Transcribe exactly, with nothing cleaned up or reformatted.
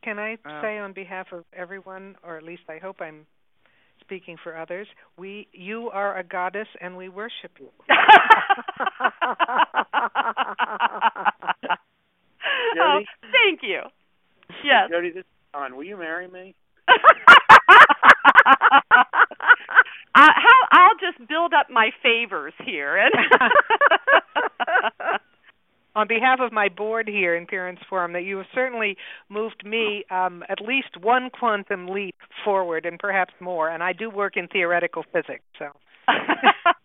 Can I Uh, say on behalf of everyone, or at least I hope I'm speaking for others, we you are a goddess and we worship you. Oh, thank you. Yes. Jody, this is Don. Will you marry me? Uh, how I'll just build up my favors here. And on behalf of my board here in Parents Forum, that you have certainly moved me um, at least one quantum leap forward and perhaps more. And I do work in theoretical physics, so.